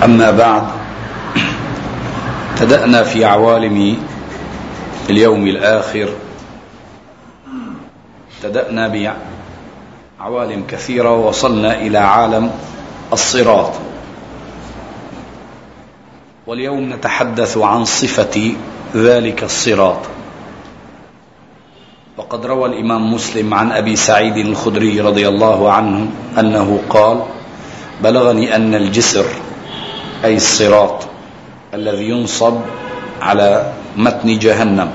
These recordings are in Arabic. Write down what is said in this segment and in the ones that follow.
أما بعد، ابتدأنا في عوالم اليوم الآخر، ابتدأنا بعوالم كثيرة ووصلنا إلى عالم الصراط، واليوم نتحدث عن صفة ذلك الصراط. وقد روى الإمام مسلم عن أبي سعيد الخدري رضي الله عنه أنه قال: بلغني أن الجسر أي الصراط الذي ينصب على متن جهنم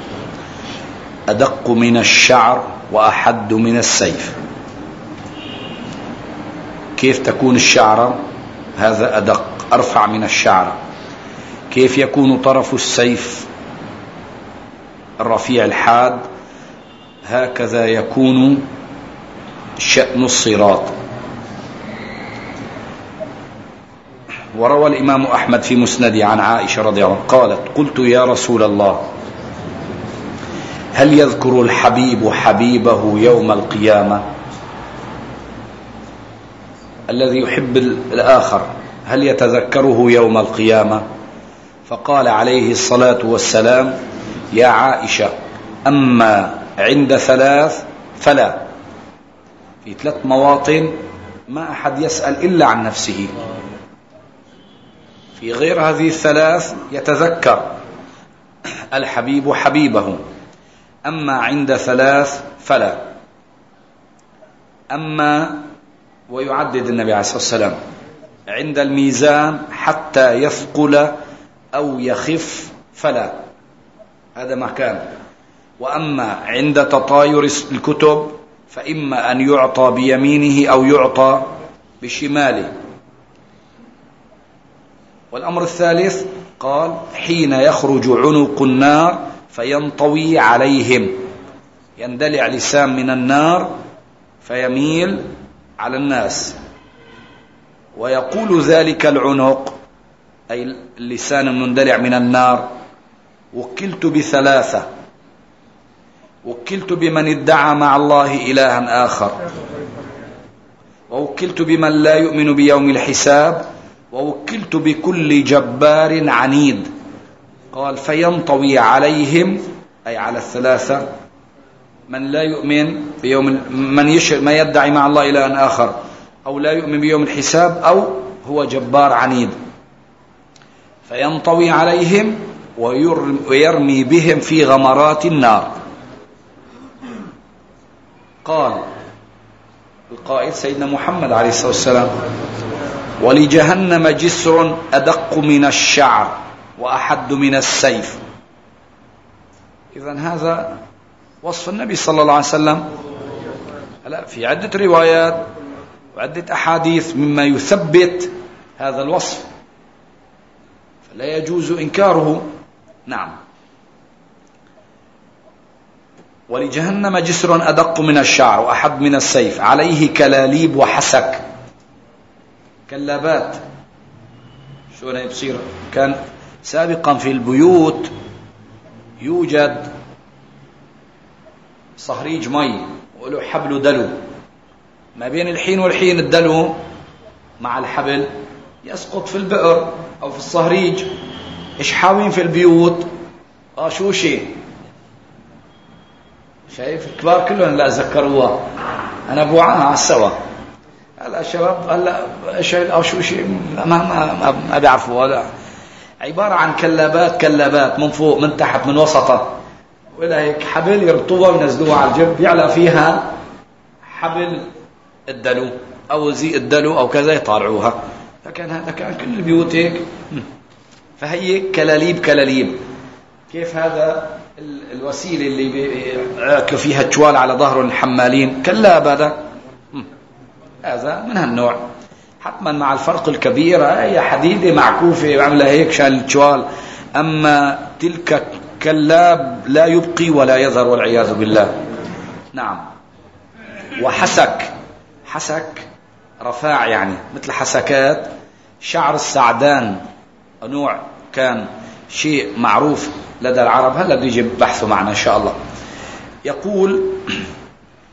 أدق من الشعر وأحد من السيف. كيف تكون الشعرة؟ هذا أدق، أرفع من الشعرة. كيف يكون طرف السيف الرفيع الحاد؟ هكذا يكون شأن الصراط. وروى الإمام أحمد في مسنده عن عائشة رضي الله عنها قالت: قلت يا رسول الله، هل يذكر الحبيب حبيبه يوم القيامة؟ الذي يحب الآخر هل يتذكره يوم القيامة؟ فقال عليه الصلاة والسلام: يا عائشة، أما عند ثلاث فلا. في 3 مواطن ما أحد يسأل إلا عن نفسه، في غير هذه 3 يتذكر الحبيب حبيبه، أما عند 3 فلا. أما، ويعدد النبي عليه الصلاة والسلام، عند الميزان حتى يثقل أو يخف فلا، هذا ما كان. وأما عند تطاير الكتب فإما أن يعطى بيمينه أو يعطى بشماله. والأمر الثالث قال: حين يخرج عنق النار فينطوي عليهم، يندلع لسان من النار فيميل على الناس، ويقول ذلك العنق أي اللسان المندلع من النار: وكلت ب3، وكلت بمن ادعى مع الله إلها آخر، ووكلت بمن لا يؤمن بيوم الحساب، ووكلت بكل جبار عنيد. قال: فينطوي عليهم أي على 3 من لا يؤمن بيوم، من يدعي مع الله إلها آخر، أو لا يؤمن بيوم الحساب، أو هو جبار عنيد. فينطوي عليهم ويرمي بهم في غمرات النار. قال القائل سيدنا محمد عليه الصلاة والسلام: ولجهنم جسر أدق من الشعر وأحد من السيف. إذن هذا وصف النبي صلى الله عليه وسلم. في عدة روايات وعدة أحاديث مما يثبت هذا الوصف، فلا يجوز إنكاره. نعم. ولجهنم جسر أدق من الشعر وأحد من السيف، عليه كلاليب وحسك. كلابات، شو أنا بصير؟ كان سابقا في البيوت يوجد صهريج مي وله حبل دلو، ما بين الحين والحين الدلو مع الحبل يسقط في البئر أو في الصهريج. إيش حاوين في البيوت؟ شو شيء شايف الكبار كلهم لا ذكروها، أنا بوعاها على السوا. هلا الشباب هلا شيء أو شو شيء ما بيعرفوا. ولا عبارة عن كلابات من فوق من تحت من وسطها، ولا هيك حبل يربطوها وينزلوها على الجنب، يعلى فيها حبل الدلو أو زي الدلو أو كذا يطالعوها. فكان هذا كان كل البيوت هيك. فهي كلاليب. كيف هذا الوسيلة اللي بيعكلوا فيها التوال على ظهر الحمالين؟ كلاب. هذا من هالنوع، حتما مع الفرق الكبير. هي حديدة معكوفة وعملها هيك شان التوال. أما تلك كلاب لا يبقي ولا يذر والعياذ بالله. نعم. وحسك، حسك رفاع، يعني مثل حسكات شعر السعدان، نوع كان شيء معروف لدى العرب، هلا بيجي بحثه معنا إن شاء الله. يقول: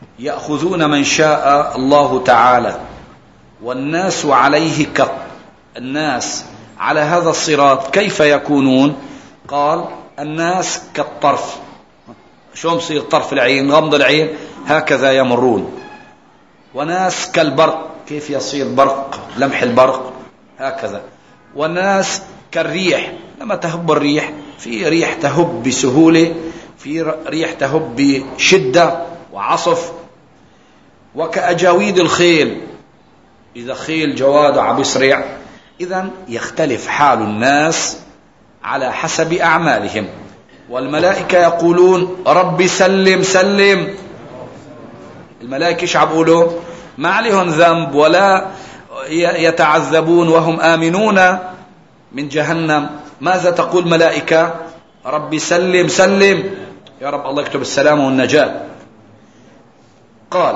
يأخذون من شاء الله تعالى والناس عليه الناس على هذا الصراط كيف يكونون؟ قال الناس كالطرف. شو بصير طرف العين، غمض العين، هكذا يمرون. وناس كالبرق، كيف يصير برق، لمح البرق هكذا. والناس كالريح، لما تهب الريح، في ريح تهب بسهولة، في ريح تهب بشدة وعصف. وكأجاويد الخيل، إذا خيل جواد عم يسرع. إذن يختلف حال الناس على حسب أعمالهم. والملائكة يقولون رب سلم سلم. الملائكة ايش عم يقولوا؟ ما عليهم ذنب ولا يتعذبون وهم آمنون من جهنم. ماذا تقول ملائكة؟ رب سلم سلم، يا رب الله يكتب السلام والنجاة. قال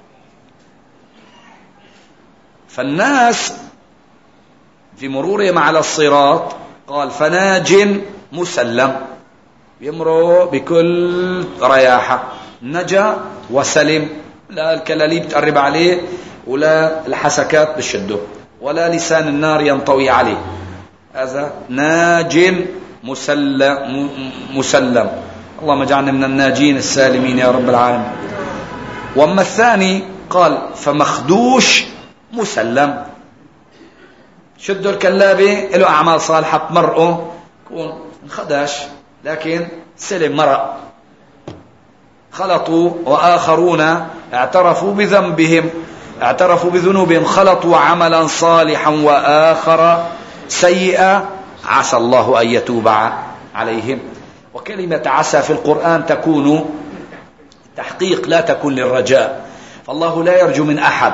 فالناس في مرورهم على الصراط، قال فناج مسلم، يمروا بكل رياحة، نجا وسلم، لا الكلاليب تقرب عليه ولا الحسكات بشده ولا لسان النار ينطوي عليه. هذا ناج مسلم. اللهم اجعلنا من الناجين السالمين يا رب العالمين. واما الثاني قال فمخدوش مسلم، شدوا الكلابة له أعمال صالحة مرقه يكون انخدش لكن سلم مرق. خلطوا وآخرون اعترفوا بذنوبهم، خلطوا عملا صالحا وآخر سيئا، عسى الله أن يتوب عليهم. وكلمة عسى في القرآن تكون تحقيق لا تكون للرجاء، فالله لا يرجو من أحد.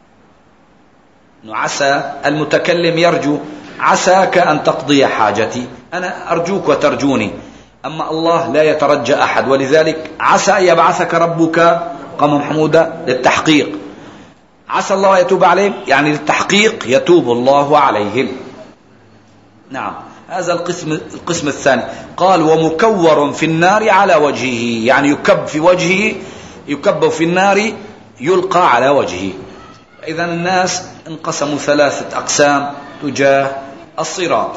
عسى المتكلم يرجو، عساك أن تقضي حاجتي، أنا أرجوك وترجوني. أما الله لا يترجى أحد، ولذلك عسى أن يبعثك ربك قام محمودا للتحقيق. عسى الله يتوب عليهم يعني للتحقيق يتوب الله عليهم. نعم، هذا القسم الثاني. قال ومكور في النار على وجهه، يعني يكب في وجهه، يكب في النار يلقى على وجهه. إذن الناس انقسموا 3 أقسام تجاه الصراط.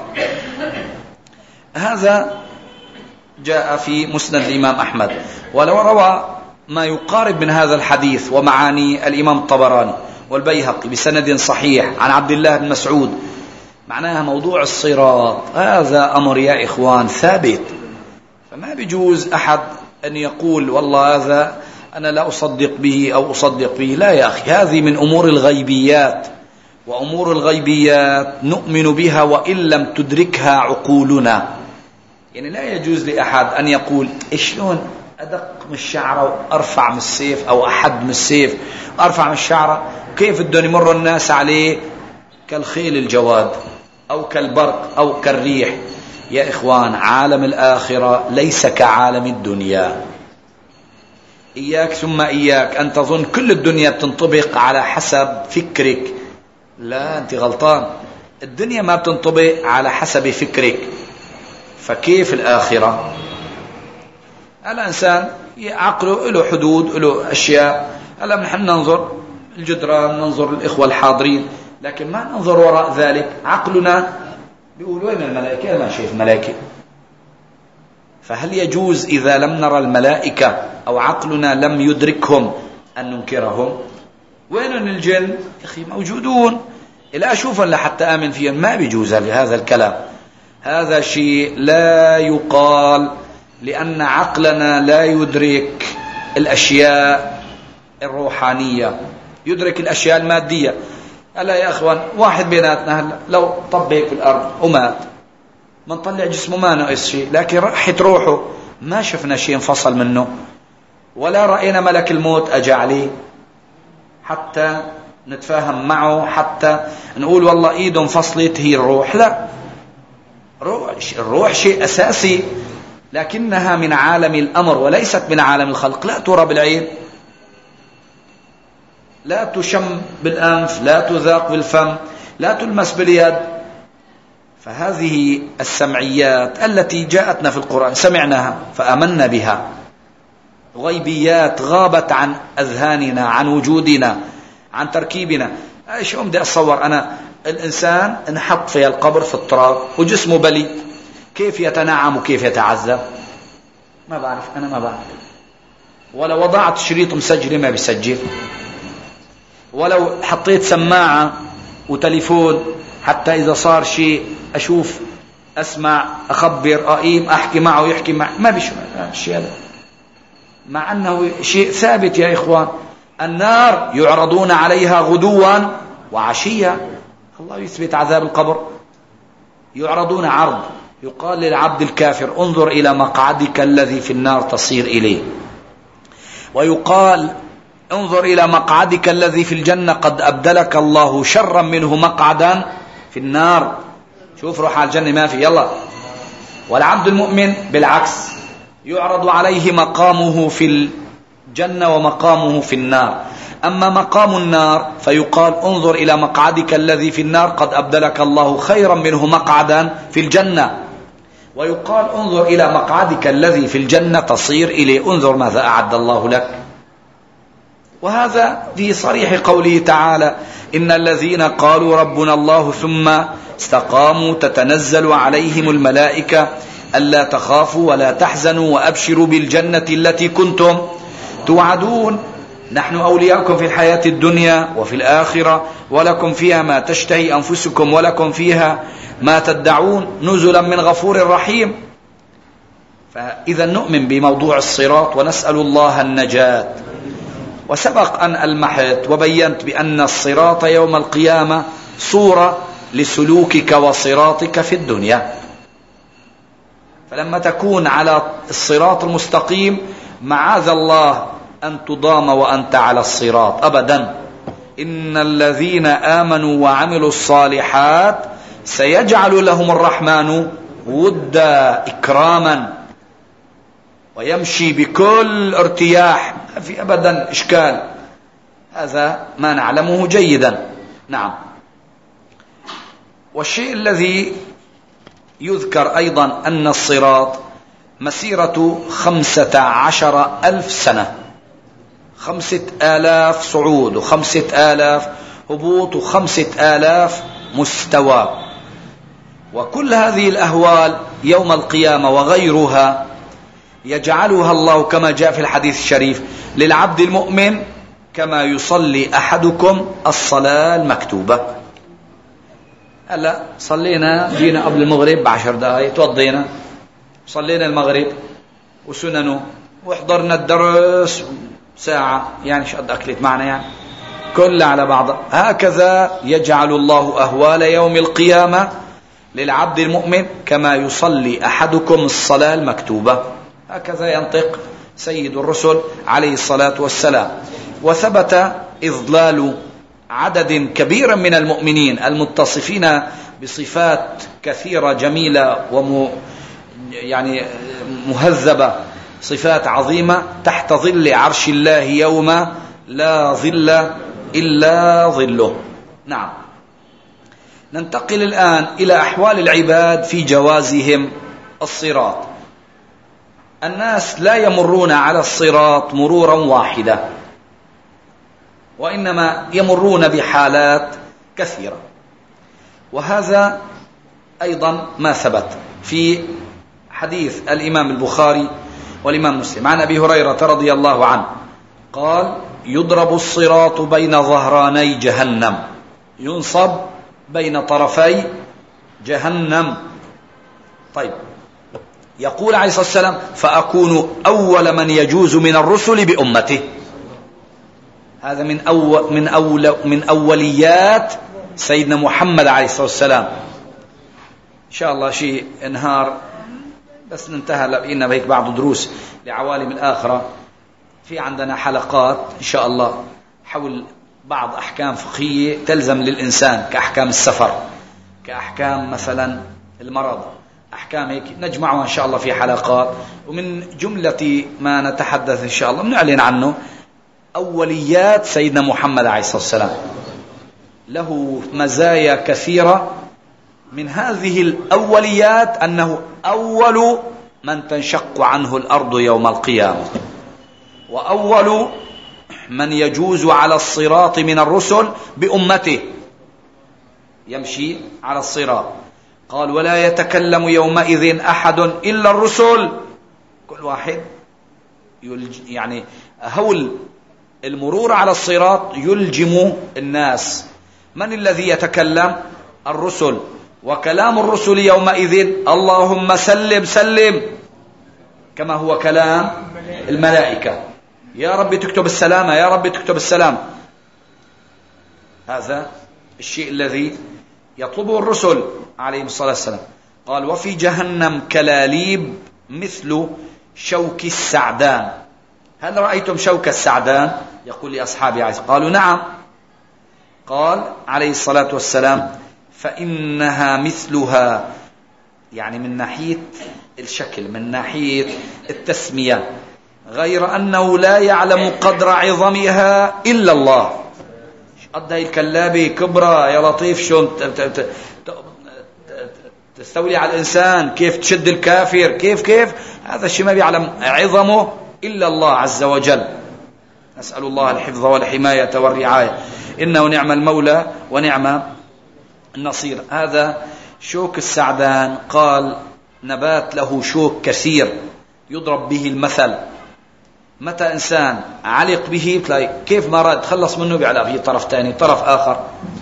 هذا جاء في مسند الإمام أحمد. ولو روى ما يقارب من هذا الحديث ومعاني الإمام الطبراني والبيهقي بسند صحيح عن عبد الله بن مسعود، معناها موضوع الصراط هذا أمر يا إخوان ثابت، فما بيجوز أحد أن يقول والله هذا أنا لا أصدق به أو أصدق به. لا يا أخي، هذه من أمور الغيبيات، وأمور الغيبيات نؤمن بها وإن لم تدركها عقولنا. يعني لا يجوز لأحد أن يقول شلون أدق من الشعرة وأرفع من السيف، أو أحد من السيف وأرفع من الشعرة، كيف بدهم يمر الناس عليه كالخيل الجواد أو كالبرق أو كالريح. يا إخوان، عالم الآخرة ليس كعالم الدنيا. إياك ثم إياك أن تظن كل الدنيا بتنطبق على حسب فكرك. لا، أنت غلطان، الدنيا ما بتنطبق على حسب فكرك. فكيف الآخرة؟ الإنسان عقله له حدود، له أشياء. هلا نحن ننظر الجدران، ننظر الإخوة الحاضرين، لكن ما ننظر وراء ذلك. عقلنا بيقول وين الملائكة؟ أنا ما شايف ملائكة. فهل يجوز إذا لم نرى الملائكة أو عقلنا لم يدركهم أن ننكرهم؟ وين الجن؟ يا أخي موجودون، لا أشوفهم لحتى آمن فيهم. ما بيجوز هذا الكلام. هذا شيء لا يقال، لأن عقلنا لا يدرك الأشياء الروحانية، يدرك الأشياء المادية. ألا يا أخوان، واحد بيناتنا هلا لو طب هيك في الأرض ومات، ما نطلع جسمه ما ناقص شيء، لكن راحت روحه ما شفنا شيء انفصل منه، ولا رأينا ملك الموت أجى عليه حتى نتفاهم معه، حتى نقول والله إيده انفصلت هي الروح. لا، الروح شيء أساسي، لكنها من عالم الأمر وليست من عالم الخلق. لا ترى بالعين، لا تشم بالأنف، لا تذاق بالفم، لا تلمس باليد. فهذه السمعيات التي جاءتنا في القرآن سمعناها فآمنا بها، غيبيات غابت عن أذهاننا، عن وجودنا، عن تركيبنا. شو بدي أتصور أنا الإنسان انحط في القبر في التراب وجسمه بلي، كيف يتنعم وكيف يتعذب؟ ما بعرف، أنا ما بعرف. ولو وضعت شريط مسجل ما بيسجل، ولو حطيت سماعة وتليفون حتى إذا صار شيء أشوف أسمع أخبر أقيم أحكي معه يحكي معه، ما بيشوف الشيء هذا، مع أنه شيء ثابت يا إخوان. النار يعرضون عليها غدوا وعشيا، الله يثبت عذاب القبر. يعرضون عرض، يقال للعبد الكافر انظر إلى مقعدك الذي في النار تصير إليه، ويقال انظر إلى مقعدك الذي في الجنة قد أبدلك الله شرا منه مقعدا في النار. شوف روح على الجنة ما في، يلا. والعبد المؤمن بالعكس، يعرض عليه مقامه في الجنة ومقامه في النار. أما مقام النار فيقال انظر إلى مقعدك الذي في النار قد أبدلك الله خيرا منه مقعدا في الجنة، ويقال انظر إلى مقعدك الذي في الجنة تصير إليه، انظر ماذا أعد الله لك. وهذا في صريح قوله تعالى إن الذين قالوا ربنا الله ثم استقاموا تتنزل عليهم الملائكة ألا تخافوا ولا تحزنوا وأبشروا بالجنة التي كنتم توعدون نحن أولياؤكم في الحياة الدنيا وفي الآخرة ولكم فيها ما تشتهي أنفسكم ولكم فيها ما تدعون نزلا من غفور رحيم. فإذا نؤمن بموضوع الصراط ونسأل الله النجاة. وسبق أن ألمحت وبينت بأن الصراط يوم القيامة صورة لسلوكك وصراطك في الدنيا. فلما تكون على الصراط المستقيم معاذ الله أن تضام وأنت على الصراط أبدا. إن الذين آمنوا وعملوا الصالحات سيجعل لهم الرحمن ودا إكراما، ويمشي بكل ارتياح، ما في أبدا إشكال. هذا ما نعلمه جيدا. نعم. والشيء الذي يذكر أيضا أن الصراط مسيرة 15,000 سنة، 5,000 صعود و5,000 هبوط و5,000 مستوى. وكل هذه الأهوال يوم القيامة وغيرها يجعلها الله كما جاء في الحديث الشريف للعبد المؤمن كما يصلي أحدكم الصلاة المكتوبة. هلا صلينا، جينا قبل المغرب ب10 دقائق، توضينا صلينا المغرب وسننه وحضرنا الدرس ساعة، يعني شو قد أكلت معنا، يعني كلها على بعضها. هكذا يجعل الله أهوال يوم القيامة للعبد المؤمن كما يصلي أحدكم الصلاة المكتوبة. هكذا ينطق سيد الرسل عليه الصلاة والسلام. وثبت إضلال عدد كبير من المؤمنين المتصفين بصفات كثيرة جميلة يعني مهذبة، صفات عظيمة، تحت ظل عرش الله يوم لا ظل إلا ظله. نعم. ننتقل الآن إلى أحوال العباد في جوازهم الصراط. الناس لا يمرون على الصراط مرورا واحدا، وإنما يمرون بحالات كثيرة. وهذا أيضا ما ثبت في حديث الإمام البخاري والإمام مسلم عن أبي هريرة رضي الله عنه قال يضرب الصراط بين ظهراني جهنم، ينصب بين طرفي جهنم. طيب، يقول عليه الصلاة والسلام فأكون أول من يجوز من الرسل بأمته. هذا من أوليات سيدنا محمد عليه الصلاة والسلام. إن شاء الله شيء نهار بس ننتهى لقينا بهيك بعض دروس لعوالم الآخرة. في عندنا حلقات إن شاء الله حول بعض أحكام فقهية تلزم للإنسان، كأحكام السفر، كأحكام مثلا المرض، أحكام هيك نجمعها إن شاء الله في حلقات. ومن جملة ما نتحدث إن شاء الله نعلن عنه أوليات سيدنا محمد عليه الصلاة والسلام. له مزايا كثيرة. من هذه الأوليات أنه أول من تنشق عنه الأرض يوم القيامة، وأول من يجوز على الصراط من الرسل بأمته. يمشي على الصراط. قال ولا يتكلم يومئذ أحد إلا الرسل. كل واحد يعني هول المرور على الصراط يلجم الناس. من الذي يتكلم؟ الرسل. وكلام الرسل يومئذ اللهم سلم سلم، كما هو كلام الملائكة، يا رب تكتب السلامة، يا رب تكتب السلام. هذا الشيء الذي يطلبه الرسل عليهم الصلاة والسلام. قال وفي جهنم كلاليب مثل شوك السعدان. هل رأيتم شوك السعدان؟ يقول لأصحابه عائشة. قالوا نعم. قال عليه الصلاة والسلام فإنها مثلها، يعني من ناحية الشكل، من ناحية التسمية، غير أنه لا يعلم قدر عظمها إلا الله. قد هي الكلابة كبرى يا لطيف، شو تستولي على الإنسان، كيف تشد الكافر، كيف هذا الشيء ما بيعلم عظمه إلا الله عز وجل. نسأل الله الحفظ والحماية والرعاية، إنه نعم المولى ونعم النصير. هذا شوك السعدان قال نبات له شوك كثير يضرب به المثل. متى إنسان علق به بتلاقي كيف ما راد تخلص منه بيعلق به طرف ثاني، طرف آخر.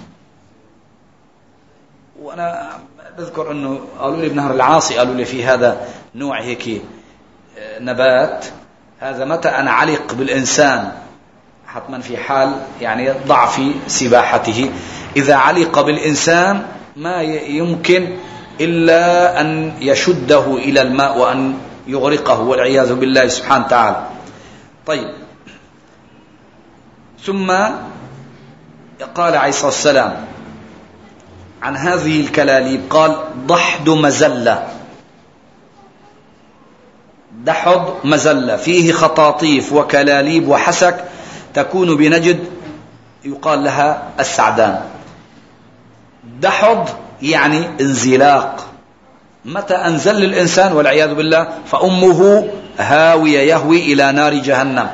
وأنا بذكر أنه قالوا لي بنهر العاصي، قالوا لي في هذا نوع هيك نبات، هذا متى أنا علق بالإنسان حتما في حال يعني ضعف سباحته، إذا علق بالإنسان ما يمكن إلا أن يشده إلى الماء وأن يغرقه والعياذ بالله سبحانه وتعالى. طيب، ثم قال عليه الصلاة والسلام عن هذه الكلاليب قال ضحد مزلة. دحض مزلة فيه خطاطيف وكلاليب وحسك تكون بنجد يقال لها السعدان. دحض يعني انزلاق، متى أنزل الإنسان والعياذ بالله فأمه هاوية، يهوي إلى نار جهنم.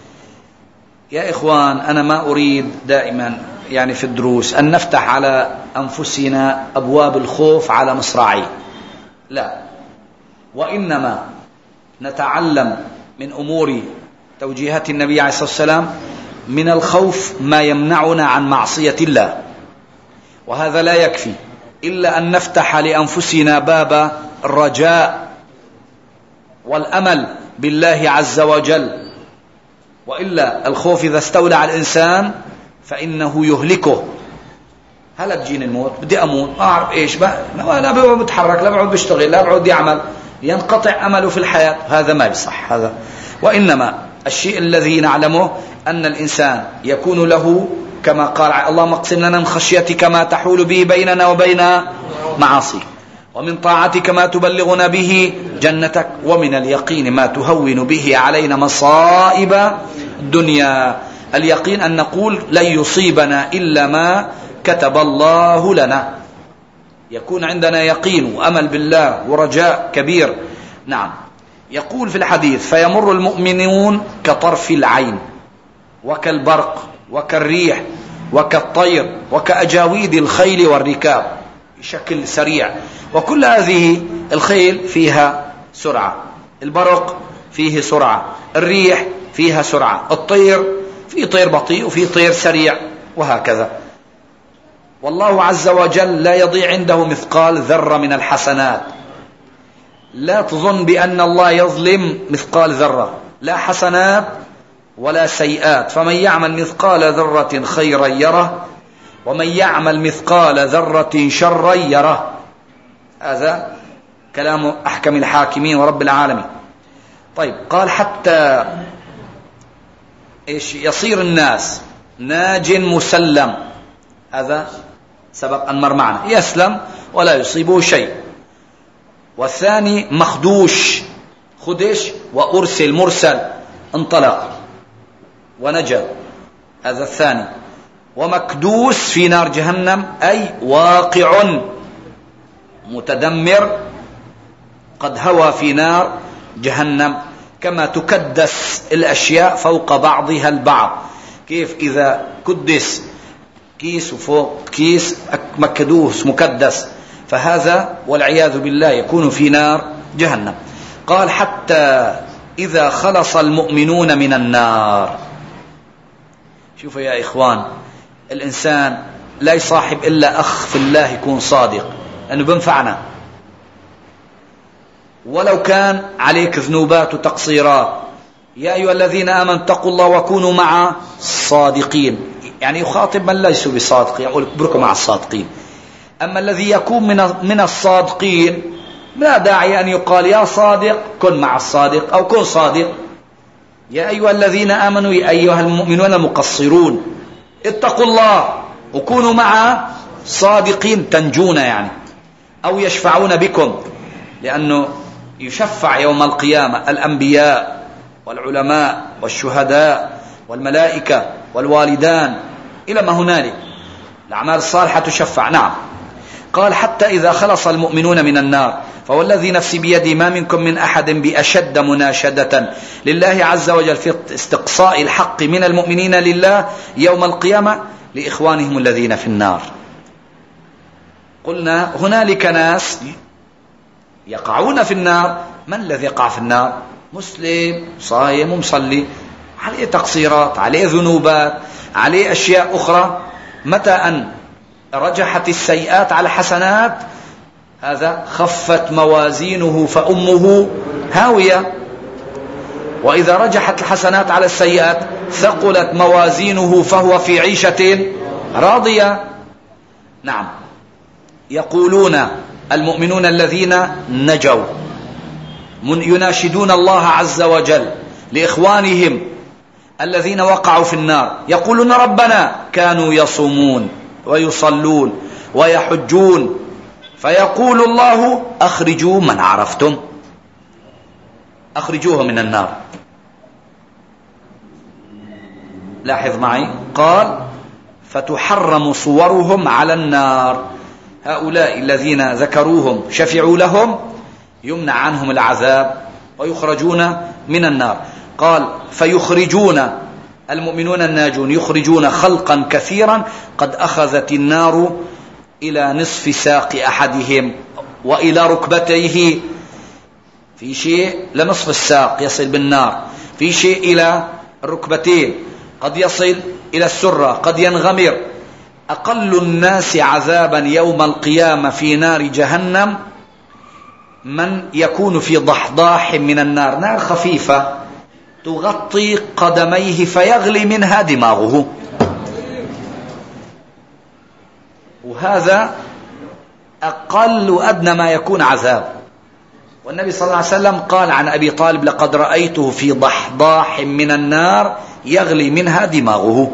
يا إخوان، أنا ما أريد دائما يعني في الدروس أن نفتح على أنفسنا أبواب الخوف على مصراعي، لا، وإنما نتعلم من أمور توجيهات النبي عليه الصلاة والسلام من الخوف ما يمنعنا عن معصية الله، وهذا لا يكفي إلا أن نفتح لأنفسنا باب الرجاء والأمل بالله عز وجل. وإلا الخوف إذا استولى على الإنسان فإنه يهلكه. هلا بجيني الموت، بدي أموت، ما أعرف إيش بقى، لا بقعد بتحرك، لا بقعد بشتغل، لا بقعد يعمل، ينقطع أمله في الحياة. هذا ما يصح هذا. وإنما الشيء الذي نعلمه أن الإنسان يكون له كما قال اللهم اقسم لنا من خشيتك ما تحول به بيننا وبين معاصيك، ومن طاعتك ما تبلغنا به جنتك، ومن اليقين ما تهون به علينا مصائب الدنيا. اليقين أن نقول لن يصيبنا إلا ما كتب الله لنا، يكون عندنا يقين وأمل بالله ورجاء كبير. نعم، يقول في الحديث فيمر المؤمنون كطرف العين وكالبرق وكالريح وكالطير وكأجاويد الخيل والركاب، بشكل سريع. وكل هذه الخيل فيها سرعة، البرق فيه سرعة، الريح فيها سرعة، الطير في طير بطيء وفي طير سريع، وهكذا. والله عز وجل لا يضيع عنده مثقال ذرة من الحسنات. لا تظن بأن الله يظلم مثقال ذرة، لا حسنات ولا سيئات. فمن يعمل مثقال ذرة خيرا يره، ومن يعمل مثقال ذرة شرا يره. هذا كلام أحكم الحاكمين ورب العالمين. طيب، قال حتى إيش يصير الناس ناج مسلم، هذا سبق أن مر معنا، يسلم ولا يصيبه شيء. والثاني مخدوش، خدش وأرسل مرسل، انطلق ونجا، هذا الثاني. ومكدوس في نار جهنم أي واقع متدمر، قد هوى في نار جهنم، كما تكدس الأشياء فوق بعضها البعض. كيف إذا كدس كيس وفوق كيس مكدوس مكدس، فهذا والعياذ بالله يكون في نار جهنم. قال حتى إذا خلص المؤمنون من النار. شوفوا يا إخوان، الإنسان لا يصاحب إلا أخ في الله يكون صادق، لأنه بنفعنا ولو كان عليك ذنوبات وتقصيرات. يا أيها الذين آمنوا اتقوا الله وكونوا مع الصادقين، يعني يخاطب من ليسوا بصادقين، يقول بركوا مع الصادقين. أما الذي يكون من الصادقين لا داعي أن يقال يا صادق كن مع الصادق أو كن صادق. يا أيها الذين آمنوا يا أيها المؤمنون المقصرون اتقوا الله وكونوا مع صادقين تنجون، يعني أو يشفعون بكم، لأنه يشفع يوم القيامة الأنبياء والعلماء والشهداء والملائكة والوالدان إلى ما هنالك، الأعمال الصالحة تشفع. نعم. قال حتى إذا خلص المؤمنون من النار فوالذي نفسي بيدي ما منكم من أحد بأشد مناشدة لله عز وجل في استقصاء الحق من المؤمنين لله يوم القيامة لإخوانهم الذين في النار. قلنا هنالك ناس يقعون في النار. من الذي يقع في النار؟ مسلم صايم ومصلي، عليه تقصيرات، عليه ذنوبات، عليه أشياء أخرى. متى أن رجحت السيئات على حسنات هذا خفت موازينه فأمه هاوية، وإذا رجحت الحسنات على السيئات ثقلت موازينه فهو في عيشة راضية. نعم. يقولون المؤمنون الذين نجوا يناشدون الله عز وجل لإخوانهم الذين وقعوا في النار، يقولون ربنا كانوا يصومون ويصلون ويحجون، فيقول الله أخرجوا من عرفتم، أخرجوهم من النار. لاحظ معي، قال فتحرم صورهم على النار. هؤلاء الذين ذكروهم شفعوا لهم يمنع عنهم العذاب ويخرجون من النار. قال فيخرجون المؤمنون الناجون يخرجون خلقا كثيرا قد أخذت النار إلى نصف ساق أحدهم وإلى ركبتيه، في شيء لنصف الساق يصل بالنار، في شيء إلى الركبتين، قد يصل إلى السرة، قد ينغمر. أقل الناس عذابا يوم القيامة في نار جهنم من يكون في ضحضاح من النار، نار خفيفة تغطي قدميه فيغلي منها دماغه، وهذا أقل أدنى ما يكون عذاب. والنبي صلى الله عليه وسلم قال عن أبي طالب لقد رأيته في ضحضاح من النار يغلي منها دماغه.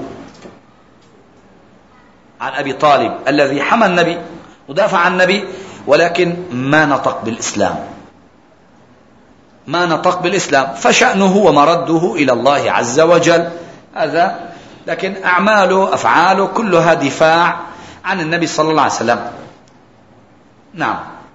عن أبي طالب الذي حمى النبي ودافع عن النبي، ولكن ما نطق بالإسلام، ما نطق بالإسلام، فشأنه ومرده إلى الله عز وجل هذا. لكن أعماله أفعاله كلها دفاع عن النبي صلى الله عليه وسلم. نعم.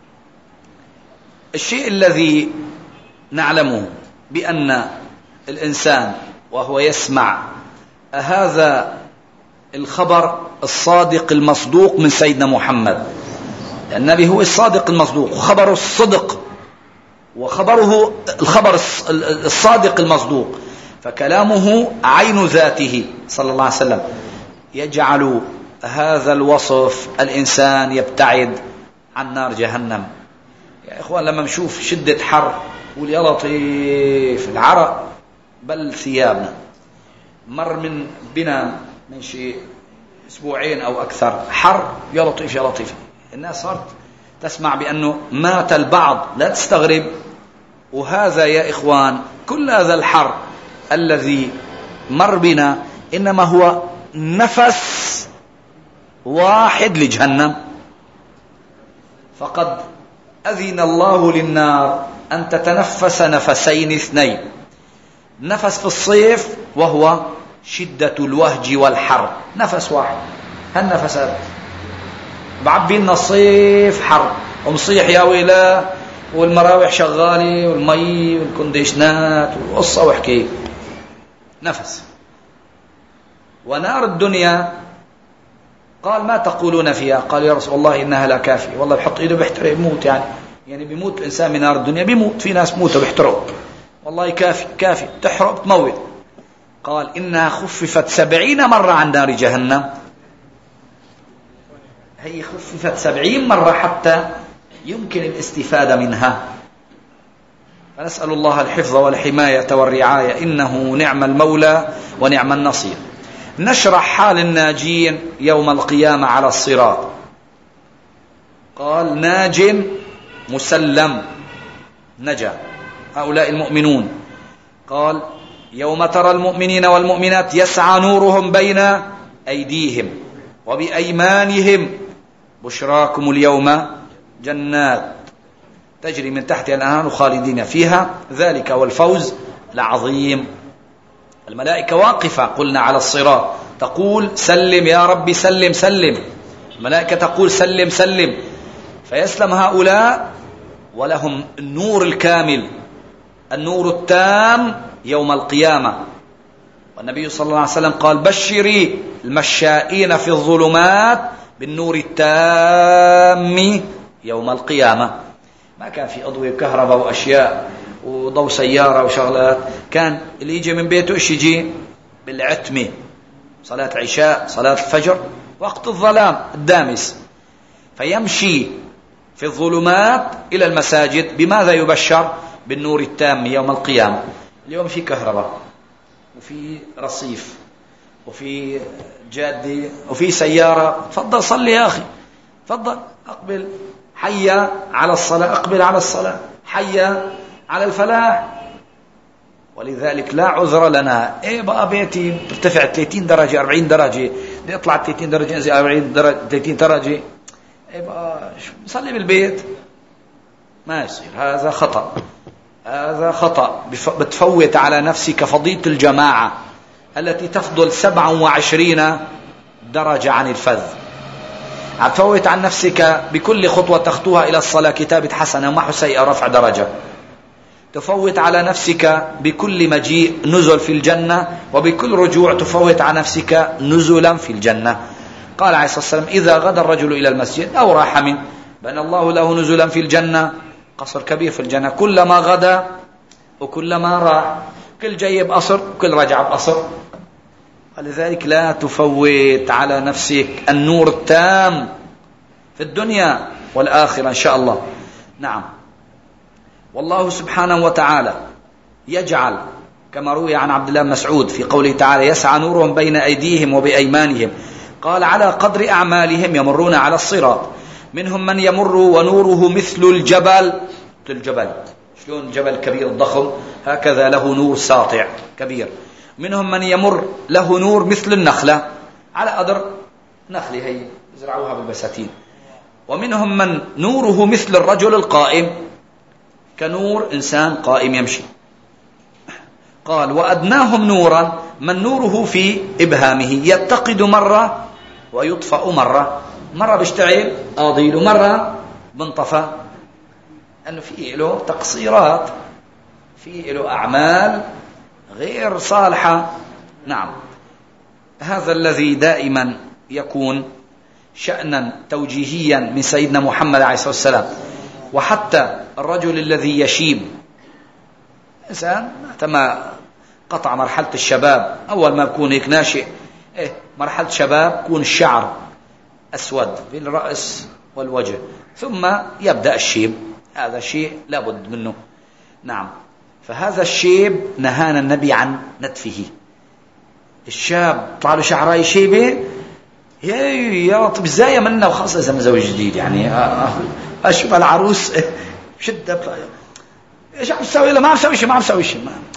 الشيء الذي نعلمه بأن الإنسان وهو يسمع هذا الخبر الصادق المصدوق من سيدنا محمد، النبي هو الصادق المصدوق، وخبره الصدق، وخبره الخبر الصادق المصدوق، فكلامه عين ذاته صلى الله عليه وسلم، يجعل هذا الوصف الإنسان يبتعد عن نار جهنم. يا إخوان لما نشوف شدة حر قول يا لطيف، العرق بل ثيابنا. مر من بنا من شيء أسبوعين أو أكثر حر، يا لطيف يا لطيف، الناس صارت تسمع بأنه مات البعض، لا تستغرب. وهذا يا إخوان كل هذا الحر الذي مر بنا إنما هو نفس واحد لجهنم. فقد أذن الله للنار أن تتنفس نفسين اثنين، نفس في الصيف وهو شدة الوهج والحر، نفس واحد، هالنفس هذا بعبي لنا الصيف حر ومصيح يا ويلا، والمراوح شغالة والمي والكونديشنات والقصة وحكي، نفس. ونار الدنيا قال ما تقولون فيها؟ قال يا رسول الله إنها لا كافية. والله بحط إيده بيحترق يموت، يعني بيموت الإنسان من نار الدنيا، بيموت، في ناس موتوا بيحترقوا، والله كافي تحرق تموت. قال إنها خففت 70 مرة عن نار جهنم، هي خففت 70 مرة حتى يمكن الاستفادة منها. فنسأل الله الحفظ والحماية والرعاية، إنه نعم المولى ونعم النصير. نشرح حال الناجين يوم القيامة على الصراط. قال ناج مسلم، نجا هؤلاء المؤمنون. قال يوم ترى المؤمنين والمؤمنات يسعى نورهم بين أيديهم وبأيمانهم بشراكم اليوم جنات تجري من تحتها الأنهار خالدين فيها ذلك والفوز العظيم. الملائكة واقفة قلنا على الصراط تقول سلم يا ربي سلم سلم، الملائكة تقول سلم سلم، فيسلم هؤلاء ولهم النور الكامل، النور التام يوم القيامة. والنبي صلى الله عليه وسلم قال بشري المشائين في الظلمات بالنور التام يوم القيامة. ما كان في أضوية كهرباء وأشياء وضوء سيارة وشغلات، كان اللي يجي من بيته إيش يجي بالعتمة، صلاة عشاء صلاة الفجر وقت الظلام الدامس، فيمشي في الظلمات إلى المساجد. بماذا يبشر؟ بالنور التام يوم القيامة. اليوم في كهرباء وفي رصيف وفي جادة وفي سيارة، تفضل صلي يا أخي، تفضل أقبل، حي على الصلاة، أقبل على الصلاة، حي على الفلاح. ولذلك لا عذر لنا. إيه بقى بيتي ارتفع 30 درجة 40 درجة، بدي أطلع 30 درجة أنزل 40 درجة 30 درجة، إيه بقى صلي بالبيت، ما يصير، هذا خطأ، هذا خطأ. بتفوت على نفسك فضيلة الجماعة التي تفضل 27 درجة عن الفذ. عتفوت عن نفسك بكل خطوة تخطوها إلى الصلاة كتابة حسنة ومحو سيئة رفع درجة. تفوت على نفسك بكل مجيء نزل في الجنة، وبكل رجوع تفوت على نفسك نزلا في الجنة. قال عليه الصلاة والسلام إذا غدا الرجل إلى المسجد أو راح منه بنى الله له نزلا في الجنة، قصر كبير في الجنة، كلما غدا وكلما راح، كل جاي بقصر وكل رجع بقصر. ولذلك لا تفوت على نفسك النور التام في الدنيا والآخرة إن شاء الله. نعم. والله سبحانه وتعالى يجعل كما روي عن عبد الله بن مسعود في قوله تعالى يسعى نورهم بين أيديهم وبأيمانهم، قال على قدر أعمالهم يمرون على الصراط، منهم من يمر ونوره مثل الجبل، شلون الجبل كبير الضخم هكذا له نور ساطع كبير. منهم من يمر له نور مثل النخلة، على قدر نخلة هي يزرعوها بالبساتين. ومنهم من نوره مثل الرجل القائم، كنور إنسان قائم يمشي. قال وأدناهم نورا من نوره في إبهامه، يتقد مرة ويطفأ مرة بيشتعل أضيل مرة بنطفى، أنه في له تقصيرات، في له أعمال غير صالحة. نعم. هذا الذي دائما يكون شأنا توجيهيا من سيدنا محمد عليه الصلاة والسلام. وحتى الرجل الذي يشيب، إنسان ما قطع مرحلة الشباب، أول ما يكون هيك ناشئ مرحلة شباب يكون الشعر أسود في الرأس والوجه، ثم يبدأ الشيب، هذا شيء لابد منه. نعم. فهذا الشيب نهانا النبي عن نتفه. الشاب طلع له شعراي شيبه يا لطيف ازاي منا، وخاصة إذا مزوج جديد يعني أشوف العروس شدة ايش عم تسوي؟ لا ما عم تسوي شيء،